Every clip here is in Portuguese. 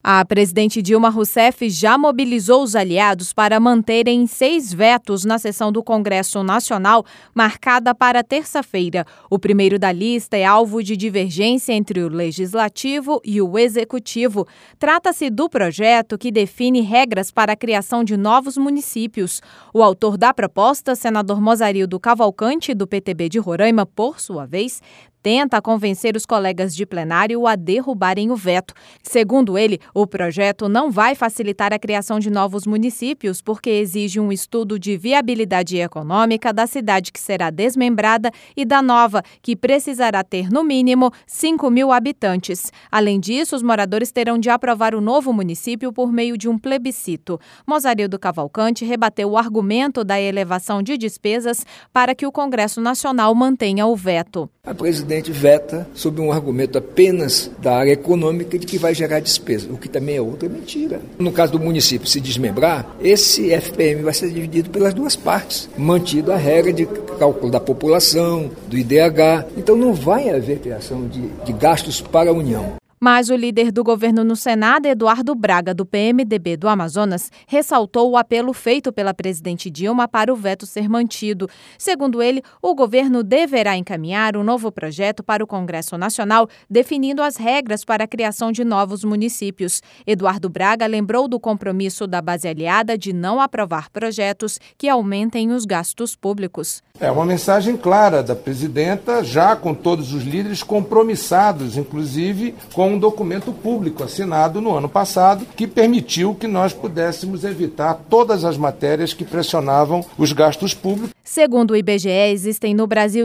A presidente Dilma Rousseff já mobilizou os aliados para manterem 6 vetos na sessão do Congresso Nacional, marcada para terça-feira. O primeiro da lista é alvo de divergência entre o Legislativo e o Executivo. Trata-se do projeto que define regras para a criação de novos municípios. O autor da proposta, senador Mozarildo Cavalcante, do PTB de Roraima, por sua vez, tenta convencer os colegas de plenário a derrubarem o veto. Segundo ele, o projeto não vai facilitar a criação de novos municípios porque exige um estudo de viabilidade econômica da cidade que será desmembrada e da nova, que precisará ter, no mínimo, 5.000 habitantes. Além disso, os moradores terão de aprovar o novo município por meio de um plebiscito. Mozarildo Cavalcante rebateu o argumento da elevação de despesas para que o Congresso Nacional mantenha o veto. A presidente veta sob um argumento apenas da área econômica de que vai gerar despesa, o que também é outra mentira. No caso do município se desmembrar, esse FPM vai ser dividido pelas duas partes, mantido a regra de cálculo da população, do IDH. Então não vai haver criação de gastos para a União. Mas o líder do governo no Senado, Eduardo Braga, do PMDB do Amazonas, ressaltou o apelo feito pela presidente Dilma para o veto ser mantido. Segundo ele, o governo deverá encaminhar um novo projeto para o Congresso Nacional, definindo as regras para a criação de novos municípios. Eduardo Braga lembrou do compromisso da base aliada de não aprovar projetos que aumentem os gastos públicos. É uma mensagem clara da presidenta, já com todos os líderes compromissados, inclusive com um documento público assinado no ano passado, que permitiu que nós pudéssemos evitar todas as matérias que pressionavam os gastos públicos. Segundo o IBGE, existem no Brasil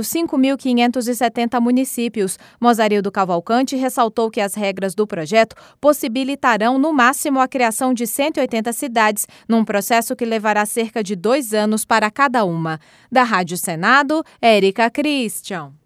5.570 municípios. Mozarildo Cavalcante ressaltou que as regras do projeto possibilitarão, no máximo, a criação de 180 cidades, num processo que levará cerca de 2 anos para cada uma. Da Rádio Senado, Érica Christian.